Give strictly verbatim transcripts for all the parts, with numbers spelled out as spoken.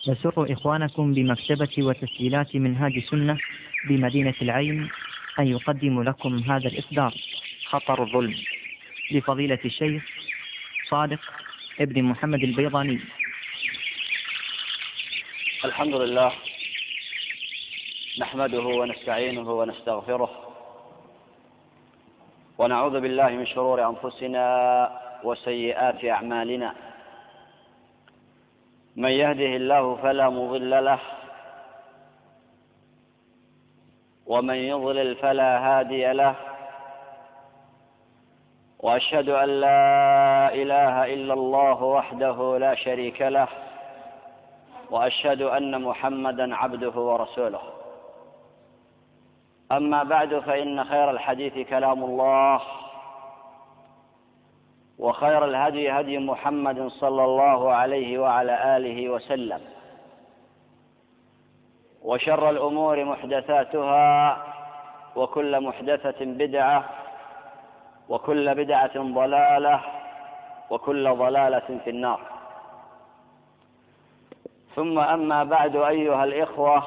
يسر إخوانكم بمكتبة وتسجيلات منهاج سنة بمدينة العين أن يقدم لكم هذا الإصدار: خطر الظلم، لفضيلة الشيخ صادق ابن محمد البيضاني. الحمد لله، نحمده ونستعينه ونستغفره، ونعوذ بالله من شرور أنفسنا وسيئات أعمالنا. من يهده الله فلا مضل له، ومن يضلل فلا هادي له، وأشهد أن لا إله إلا الله وحده لا شريك له، وأشهد أن محمدا عبده ورسوله. أما بعد، فإن خير الحديث كلام الله، وخير الهدي هدي محمد صلى الله عليه وعلى آله وسلم، وشر الأمور محدثاتها، وكل محدثة بدعة، وكل بدعة ضلالة، وكل ضلالة في النار. ثم أما بعد، أيها الإخوة،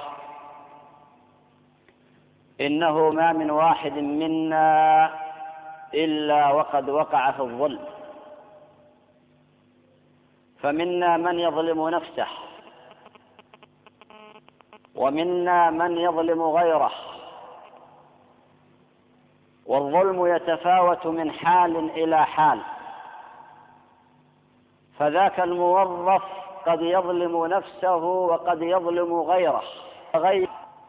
إنه ما من واحد منا إلا وقد وقع في الظلم، فمنا من يظلم نفسه، ومنا من يظلم غيره، والظلم يتفاوت من حال إلى حال. فذاك الموظف قد يظلم نفسه وقد يظلم غيره غير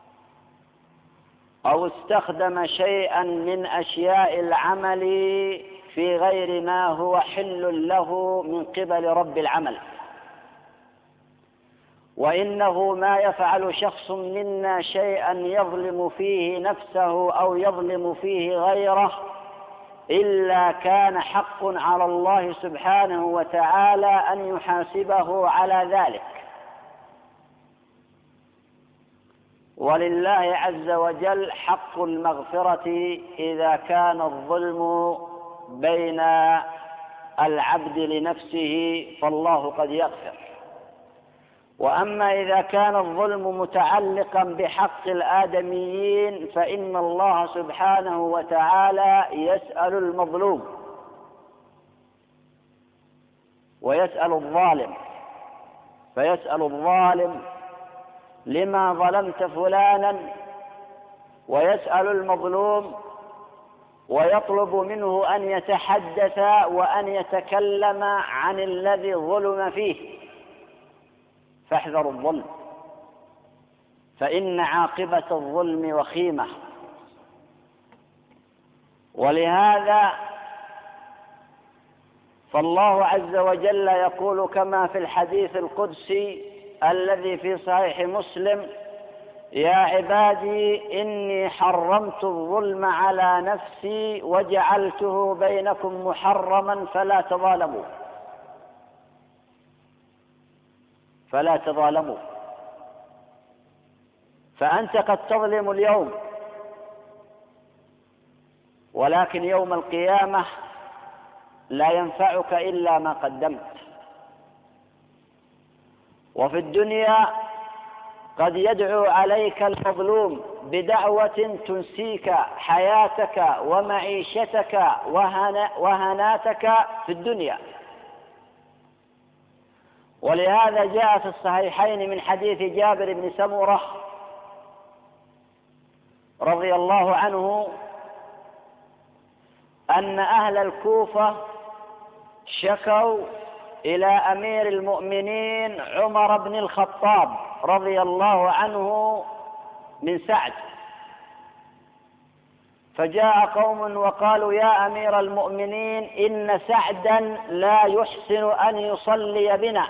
أو استخدم شيئا من أشياء العمل في غير ما هو حل له من قبل رب العمل. وإنه ما يفعل شخص منا شيئا يظلم فيه نفسه أو يظلم فيه غيره إلا كان حق على الله سبحانه وتعالى أن يحاسبه على ذلك. ولله عز وجل حق المغفرة إذا كان الظلم بين العبد لنفسه، فالله قد يغفر. وأما إذا كان الظلم متعلقا بحق الآدميين، فإن الله سبحانه وتعالى يسأل المظلوم ويسأل الظالم، فيسأل الظالم لما ظلمت فلانا، ويسأل المظلوم ويطلب منه أن يتحدث وأن يتكلم عن الذي ظلم فيه. فاحذروا الظلم، فإن عاقبة الظلم وخيمة. ولهذا فالله عز وجل يقول كما في الحديث القدسي الذي في صحيح مسلم: يا عبادي إني حرمت الظلم على نفسي وجعلته بينكم محرما فلا تظالموا فلا تظالموا فأنت قد تظلم اليوم، ولكن يوم القيامة لا ينفعك إلا ما قدمت. وفي الدنيا قد يدعو عليك المظلوم بدعوة تنسيك حياتك ومعيشتك وهناتك في الدنيا. ولهذا جاء في الصحيحين من حديث جابر بن سمرة رضي الله عنه أن أهل الكوفة شكوا إلى أمير المؤمنين عمر بن الخطاب رضي الله عنه من سعد، فجاء قوم وقالوا: يا أمير المؤمنين، إن سعدا لا يحسن أن يصلي بنا.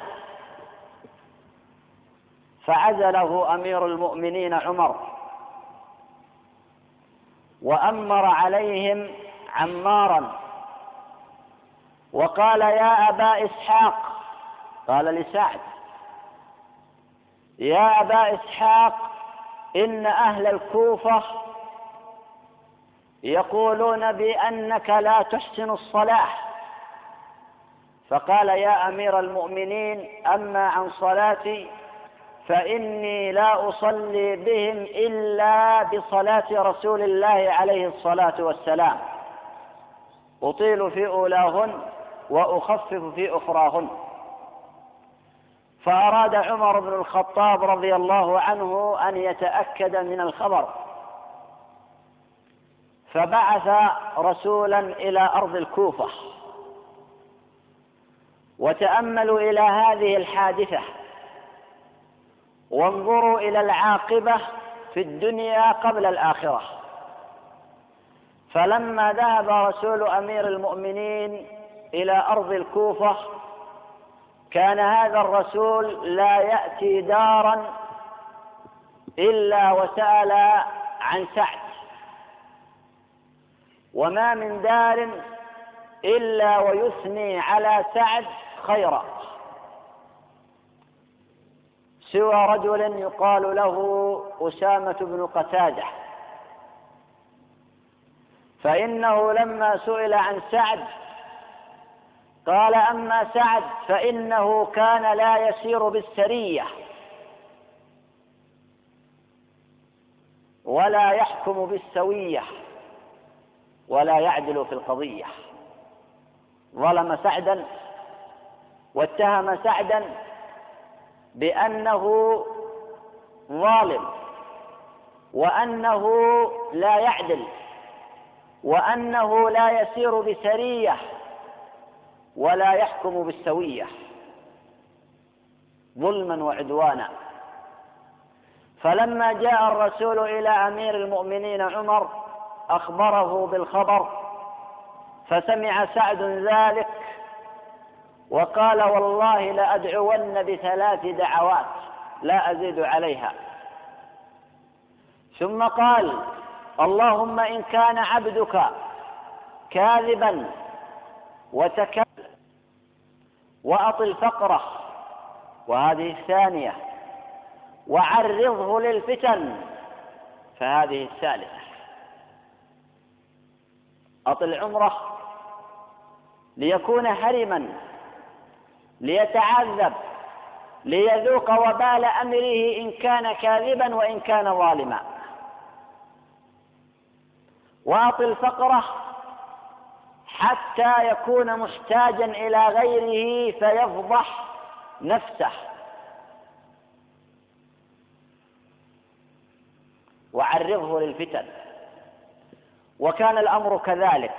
فعزله أمير المؤمنين عمر وأمر عليهم عمارا، وقال: يا أبا إسحاق، قال لسعد: يا أبا إسحاق، إن أهل الكوفة يقولون بأنك لا تحسن الصلاة. فقال: يا أمير المؤمنين، أما عن صلاتي فإني لا أصلي بهم إلا بصلاة رسول الله عليه الصلاة والسلام، أطيل في أولاهن وأخفف في أخراهن. فأراد عمر بن الخطاب رضي الله عنه أن يتأكد من الخبر، فبعث رسولا إلى أرض الكوفة. وتأملوا إلى هذه الحادثة وانظروا إلى العاقبة في الدنيا قبل الآخرة. فلما ذهب رسول أمير المؤمنين إلى أرض الكوفة كان هذا الرسول لا يأتي دارا إلا وسأل عن سعد، وما من دار إلا ويثني على سعد خيرا، سوى رجل يقال له أسامة بن قتادة، فإنه لما سئل عن سعد قال: أما سعد فإنه كان لا يسير بالسرية ولا يحكم بالسوية ولا يعدل في القضية. ظلم سعدا واتهم سعدا بأنه ظالم وأنه لا يعدل وأنه لا يسير بسرية ولا يحكم بالسوية، ظلما وعدوانا. فلما جاء الرسول إلى أمير المؤمنين عمر أخبره بالخبر، فسمع سعد ذلك وقال: والله لأدعون بثلاث دعوات لا أزيد عليها. ثم قال: اللهم إن كان عبدك كاذبا وتكلم وأطل فقره، وهذه الثانية، وعرضه للفتن، فهذه الثالثة. أطل عمره ليكون هرما، ليتعذب، ليذوق وبال أمره إن كان كاذبا وإن كان ظالما. وأطل فقره حتى يكون محتاجا إلى غيره فيفضح نفسه. وعرضه للفتن. وكان الأمر كذلك،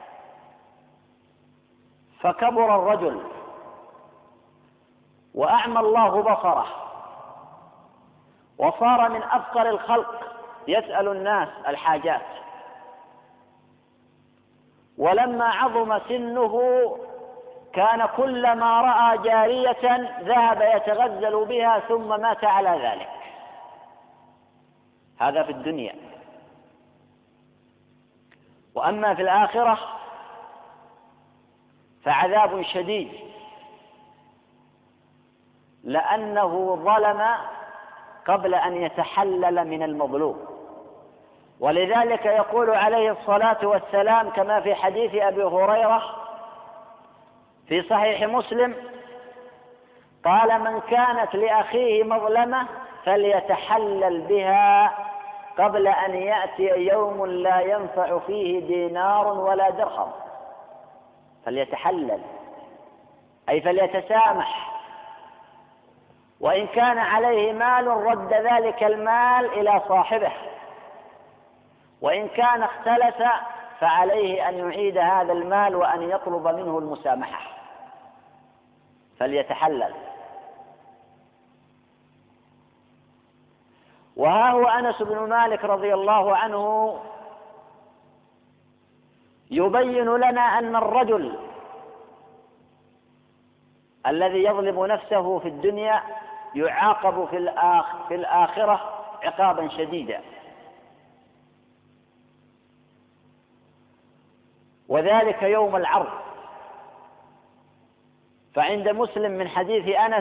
فكبر الرجل وأعمى الله بصره، وصار من أفقر الخلق يسأل الناس الحاجات. ولما عظم سنه كان كلما رأى جارية ذهب يتغزل بها ثم مات على ذلك. هذا في الدنيا. وأما في الآخرة فعذاب شديد، لأنه ظلم قبل أن يتحلل من المظلوم. ولذلك يقول عليه الصلاة والسلام كما في حديث أبي هريرة في صحيح مسلم: قال: من كانت لأخيه مظلمة فليتحلل بها قبل أن يأتي يوم لا ينفع فيه دينار ولا درهم. فليتحلل أي فليتسامح، وإن كان عليه مال رد ذلك المال إلى صاحبه، وإن كان اختلس فعليه أن يعيد هذا المال وأن يطلب منه المسامحة. فليتحلل. وها هو أنس بن مالك رضي الله عنه يبين لنا أن الرجل الذي يظلم نفسه في الدنيا يعاقب في الآخ في الآخرة عقابا شديدا. وذلك يوم العرض. فعند مسلم من حديث أنس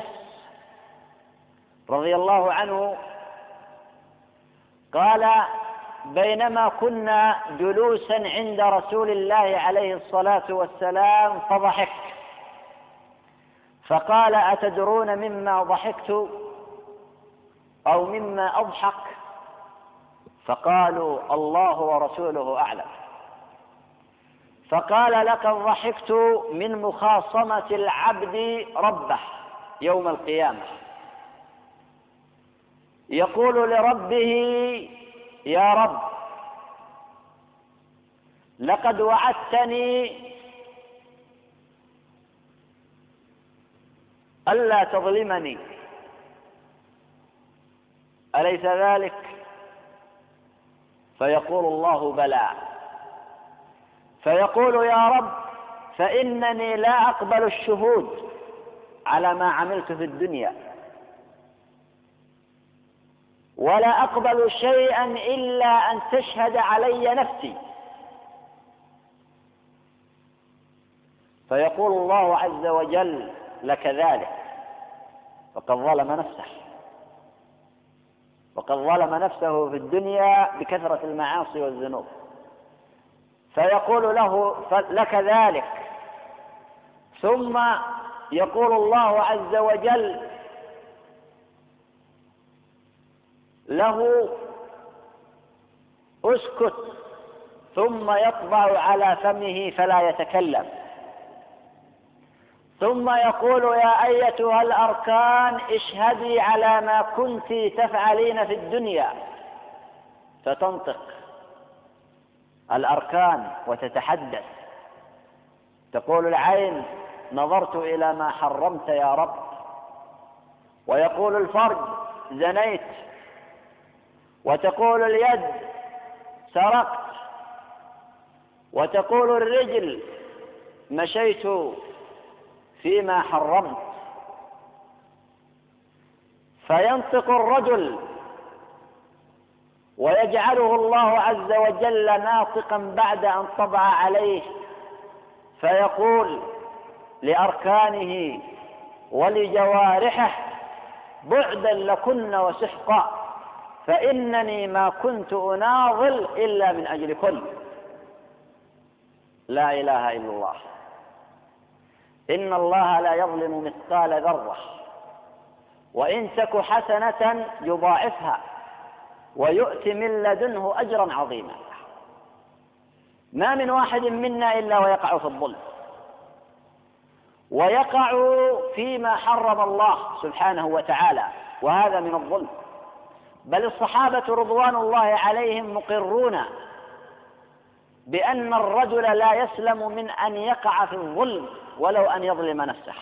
رضي الله عنه قال: بينما كنا جلوسا عند رسول الله عليه الصلاة والسلام فضحك، فقال: أتدرون مما ضحكت؟ أو مما أضحك؟ فقالوا الله ورسوله أعلم. فقال لقد ضحكت من مخاصمة العبد ربه يوم القيامة، يقول لربه يا رب لقد وعدتني ألا تظلمني، أليس ذلك؟ فيقول الله بلى. فيقول يا رب فإنني لا أقبل الشهود على ما عملت في الدنيا، ولا أقبل شيئا إلا أن تشهد علي نفسي. فيقول الله عز وجل لك ذلك، فقد ظلم نفسه، وقد ظلم نفسه في الدنيا بكثرة المعاصي والذنوب. فيقول له لك ذلك، ثم يقول الله عز وجل له اسكت، ثم يطبع على فمه فلا يتكلم، ثم يقول يا أيتها الأركان اشهدي على ما كنت تفعلين في الدنيا، فتنطق الأركان وتتحدث. تقول العين نظرت إلى ما حرمت يا رب، ويقول الفرج زنيت، وتقول اليد سرقت، وتقول الرجل مشيت فيما حرمت. فينطق الرجل ويجعله الله عز وجل ناطقا بعد أن طبع عليه، فيقول لأركانه ولجوارحه بعدا لكن وسحقا، فإنني ما كنت أناضل إلا من أجلكن. لا إله إلا الله. إن الله لا يظلم مثقال ذرة، وإن تك حسنة يضاعفها ويؤتي من لدنه أجرا عظيما. ما من واحد منا إلا ويقع في الظلم، ويقع فيما حرم الله سبحانه وتعالى، وهذا من الظلم. بل الصحابة رضوان الله عليهم مقرون بأن الرجل لا يسلم من أن يقع في الظلم ولو أن يظلم نفسه.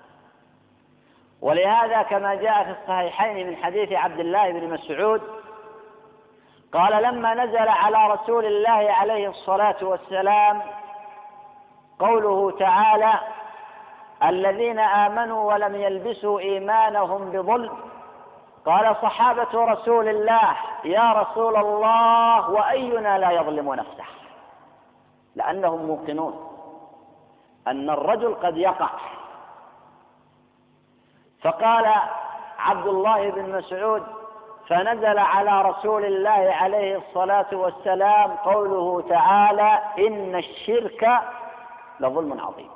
ولهذا كما جاء في الصحيحين من حديث عبد الله بن مسعود قال لما نزل على رسول الله عليه الصلاة والسلام قوله تعالى الذين آمنوا ولم يلبسوا إيمانهم بظلم، قال صحابة رسول الله يا رسول الله وأينا لا يظلم نفسه، لأنهم موقنون أن الرجل قد يقع. فقال عبد الله بن مسعود فنزل على رسول الله عليه الصلاة والسلام قوله تعالى إن الشرك لظلم عظيم.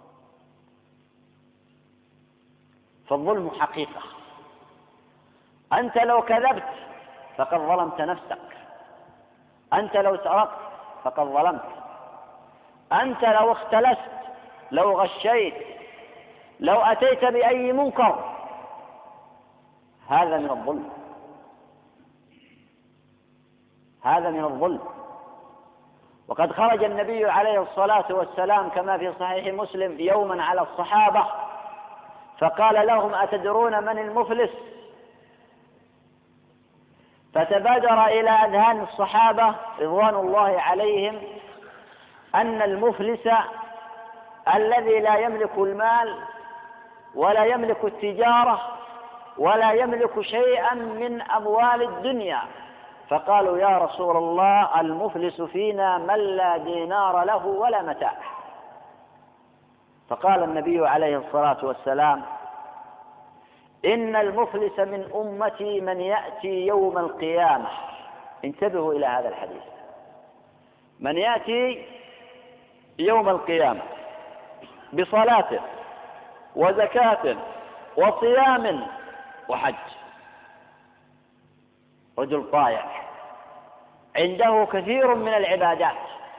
فالظلم حقيقة. أنت لو كذبت فقد ظلمت نفسك، أنت لو سرقت فقد ظلمت، أنت لو اختلست، لو غشيت، لو أتيت بأي منكر، هذا من الظلم، هذا من الظلم. وقد خرج النبي عليه الصلاة والسلام كما في صحيح مسلم يوما على الصحابة فقال لهم أتدرون من المفلس؟ فتبادر إلى أذهان الصحابة رضوان الله عليهم أن المفلس الذي لا يملك المال ولا يملك التجارة ولا يملك شيئا من أموال الدنيا. فقالوا يا رسول الله المفلس فينا من لا دينار له ولا متاع. فقال النبي عليه الصلاة والسلام إن المفلس من أمتي من يأتي يوم القيامة، انتبهوا إلى هذا الحديث، من يأتي يوم القيامة بصلاة وزكاة وصيام وحج، رجل طائع عنده كثير من العبادات،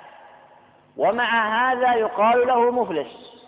ومع هذا يقال له مفلس.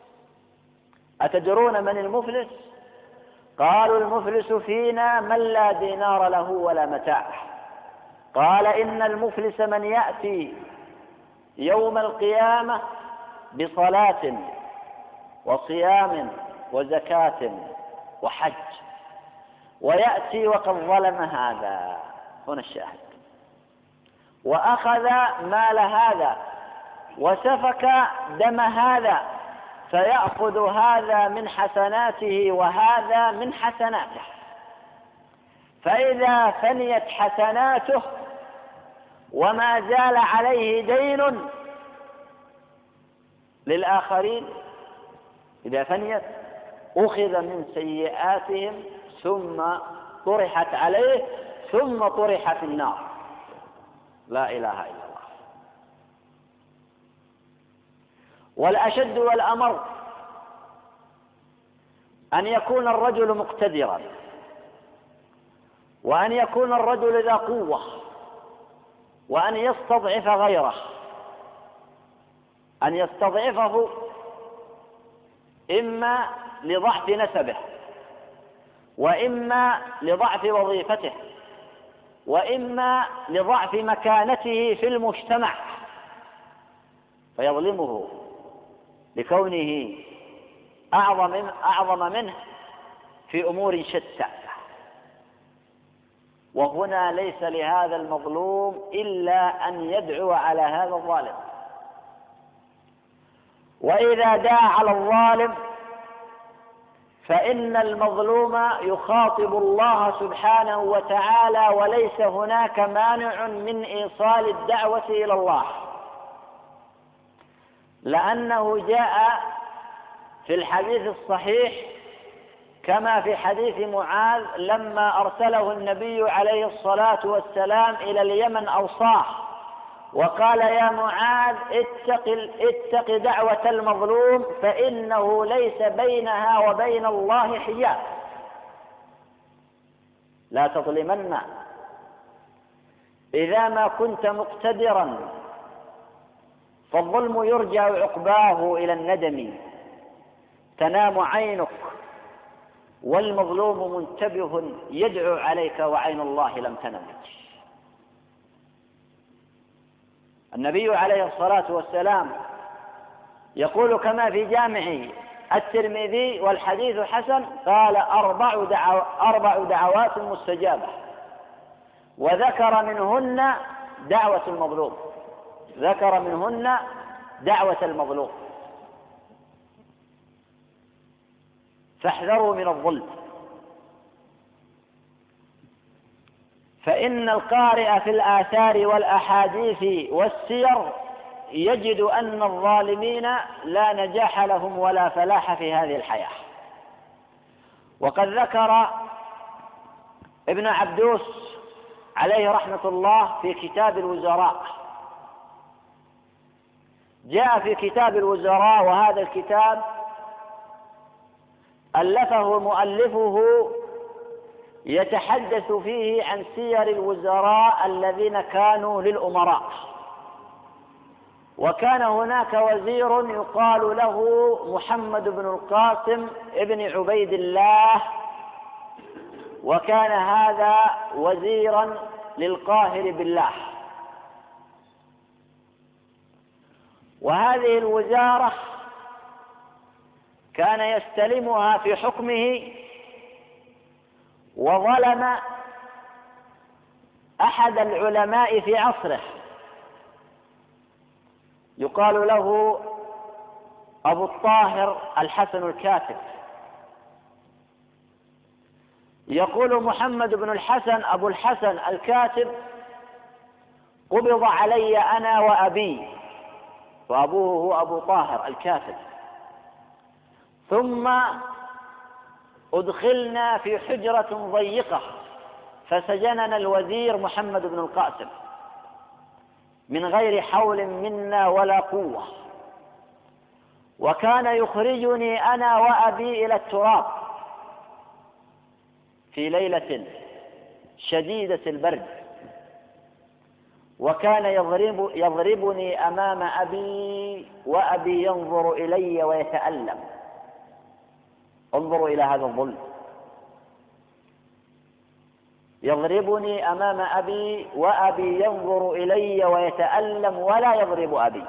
أتدرون من المفلس؟ قالوا المفلس فينا من لا دينار له ولا متاع. قال إن المفلس من يأتي يوم القيامة بصلاة وصيام وزكاة وحج، ويأتي وقد ظلم هذا، هنا الشاهد، وأخذ مال هذا وسفك دم هذا، فيأخذ هذا من حسناته وهذا من حسناته، فإذا فنيت حسناته وما زال عليه دين للآخرين، إذا فنيت أخذ من سيئاتهم ثم طرحت عليه ثم طرح في النار. لا إله إلا الله. والأشد والأمر أن يكون الرجل مقتدرا، وأن يكون الرجل ذا قوة، وأن يستضعف غيره، أن يستضعفه إما لضعف نسبه، وإما لضعف وظيفته، وإما لضعف مكانته في المجتمع، فيظلمه لكونه أعظم أعظم منه في أمور شتى. وهنا ليس لهذا المظلوم إلا أن يدعو على هذا الظالم. وإذا دعا على الظالم فإن المظلوم يخاطب الله سبحانه وتعالى، وليس هناك مانع من إيصال الدعوة إلى الله، لأنه جاء في الحديث الصحيح كما في حديث معاذ لما أرسله النبي عليه الصلاة والسلام إلى اليمن أوصاه وقال: يا معاذ اتق, اتق دعوة المظلوم فإنه ليس بينها وبين الله حجاب، لا تظلمن إذا ما كنت مقتدرا، فالظلم يرجع عقباه إلى الندم، تنام عينك والمظلوم منتبه يدعو عليك وعين الله لم تنم. النبي عليه الصلاة والسلام يقول كما في جامع الترمذي والحديث حسن، قال: أربع, دعو أربع دعوات مستجابة، وذكر منهن دعوة المظلوم، ذكر منهن دعوة المظلوم. فاحذروا من الظلم، فإن القارئ في الآثار والأحاديث والسير يجد أن الظالمين لا نجاح لهم ولا فلاح في هذه الحياة. وقد ذكر ابن عبدوس عليه رحمة الله في كتاب الوزراء، جاء في كتاب الوزراء، وهذا الكتاب ألفه مؤلفه يتحدث فيه عن سير الوزراء الذين كانوا للأمراء. وكان هناك وزير يقال له محمد بن القاسم ابن عبيد الله، وكان هذا وزيرا للقاهر بالله. وهذه الوزارة كان يستلمها في حكمه، وظلم أحد العلماء في عصره يقال له أبو الطاهر الحسن الكاتب. يقول محمد بن الحسن أبو الحسن الكاتب: قبض علي أنا وأبي، وأبوه هو أبو طاهر الكاتب، ثم أدخلنا في حجرة ضيقة فسجننا الوزير محمد بن القاسم من غير حول منا ولا قوة، وكان يخرجني أنا وأبي إلى التراب في ليلة شديدة البرد، وكان يضرب يضربني أمام أبي وأبي ينظر إلي ويتألم. انظروا إلى هذا الظلم، يضربني أمام أبي وأبي ينظر إلي ويتألم ولا يضرب أبي،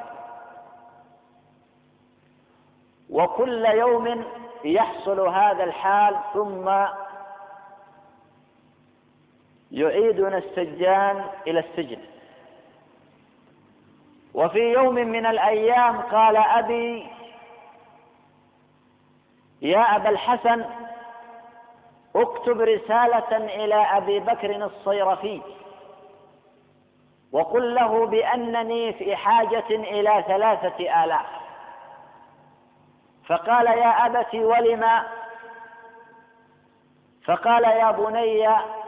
وكل يوم يحصل هذا الحال ثم يعيدنا السجان إلى السجن. وفي يوم من الأيام قال أبي: يا أبا الحسن، اكتب رسالة إلى أبي بكر الصيرفي وقل له بأنني في حاجة إلى ثلاثة آلاف. فقال: يا أبت ولما؟ فقال: يا بني،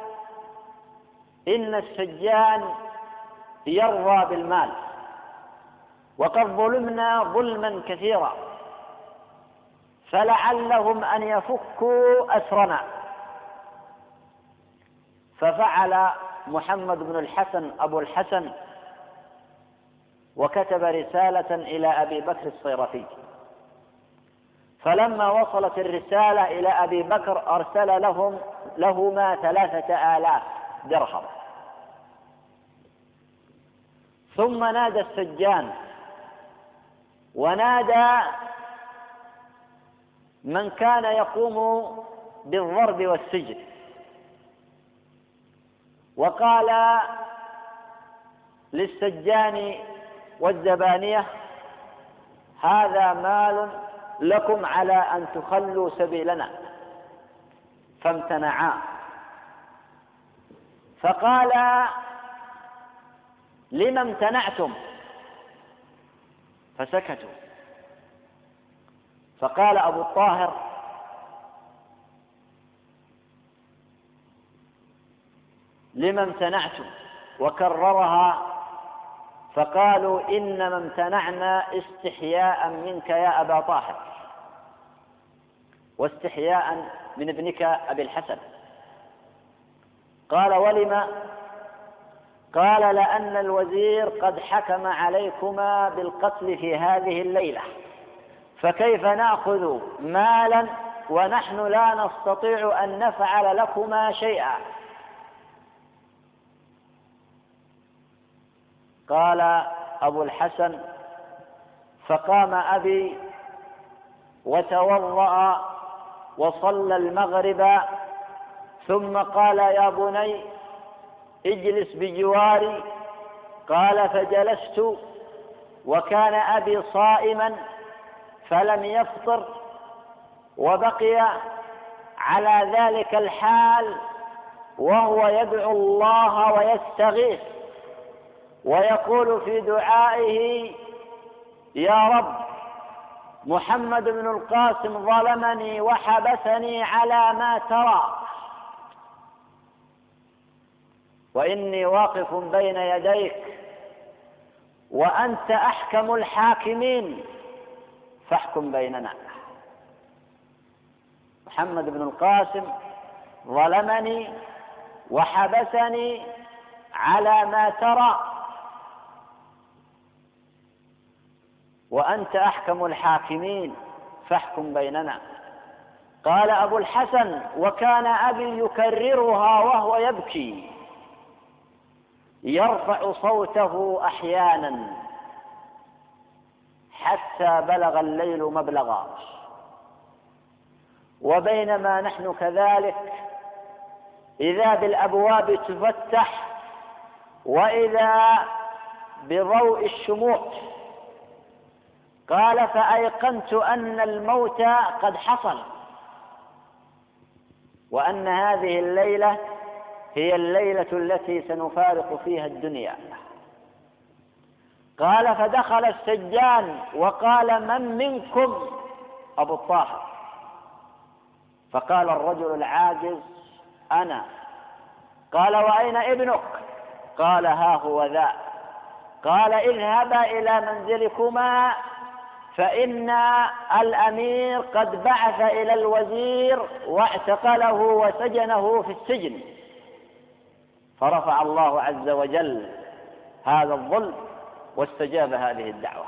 إن السجان يرضى بالمال، وقد ظلمنا ظلما كثيرا، فلعلهم أن يفكوا أسرنا. ففعل محمد بن الحسن أبو الحسن وكتب رسالة إلى أبي بكر الصيرفي، فلما وصلت الرسالة إلى أبي بكر أرسل لهم لهما ثلاثة آلاف درهم. ثم نادى السجان ونادى من كان يقوم بالضرب والسجن، وقال للسجان والزبانية: هذا مال لكم على أن تخلوا سبيلنا. فامتنعا، فقال: لم امتنعتم؟ فسكتوا. فقال أبو الطاهر: لم امتنعتم؟ وكررها، فقالوا: إنما امتنعنا استحياء منك يا أبا طاهر، واستحياء من ابنك أبي الحسن. قال: ولم؟ قال: لأن الوزير قد حكم عليكما بالقتل في هذه الليلة، فكيف نأخذ مالا ونحن لا نستطيع أن نفعل لكما شيئا؟ قال أبو الحسن: فقام أبي وتوضأ وصلى المغرب، ثم قال: يا بني اجلس بجواري. قال: فجلست، وكان أبي صائما فلم يفطر، وبقي على ذلك الحال وهو يدعو الله ويستغيث ويقول في دعائه: يا رب، محمد بن القاسم ظلمني وحبسني على ما ترى، وإني واقف بين يديك وأنت أحكم الحاكمين، فاحكم بيننا. محمد بن القاسم ظلمني وحبسني على ما ترى، وأنت أحكم الحاكمين، فاحكم بيننا. قال أبو الحسن: وكان أبي يكررها وهو يبكي، يرفع صوته أحيانا حتى بلغ الليل مبلغا. وبينما نحن كذلك إذا بالأبواب تفتح، وإذا بضوء الشموع. قال: فأيقنت أن الموت قد حصل، وأن هذه الليلة هي الليلة التي سنفارق فيها الدنيا. قال: فدخل السجان وقال: من منكم؟ أبو الطاهر. فقال الرجل العاجز: أنا. قال: وأين ابنك؟ قال: ها هو ذا. قال: اذهبا إلى منزلكما، فإن الأمير قد بعث إلى الوزير واعتقله وسجنه في السجن. فرفع الله عز وجل هذا الظلم واستجاب هذه الدعوة.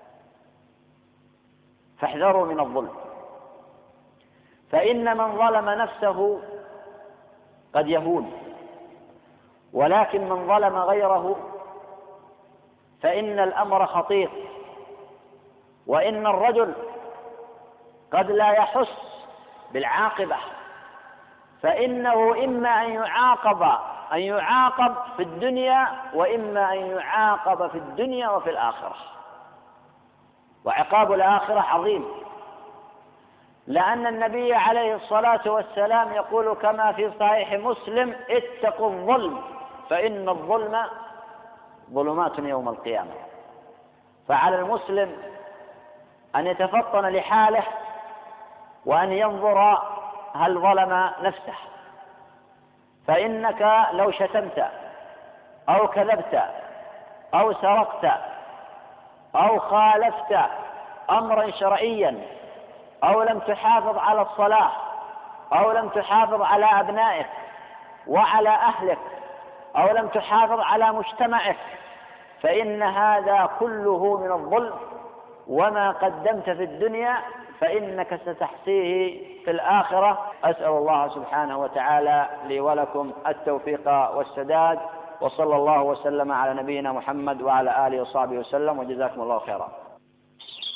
فاحذروا من الظلم، فإن من ظلم نفسه قد يهون، ولكن من ظلم غيره فإن الأمر خطير، وإن الرجل قد لا يحس بالعاقبة، فإنه إما أن يعاقب أن يعاقب في الدنيا، وإما أن يعاقب في الدنيا وفي الآخرة. وعقاب الآخرة عظيم، لأن النبي عليه الصلاة والسلام يقول كما في صحيح مسلم: اتقوا الظلم فإن الظلم ظلمات يوم القيامة. فعلى المسلم أن يتفطن لحاله وأن ينظر هل ظلم نفسه، فإنك لو شتمت أو كذبت أو سرقت أو خالفت أمرا شرعيا أو لم تحافظ على الصلاة أو لم تحافظ على أبنائك وعلى أهلك أو لم تحافظ على مجتمعك، فإن هذا كله من الظلم، وما قدمت في الدنيا فإنك ستحصيه في الآخرة. أسأل الله سبحانه وتعالى لي ولكم التوفيق والسداد، وصلى الله وسلم على نبينا محمد وعلى آله وصحبه وسلم، وجزاكم الله خيرا.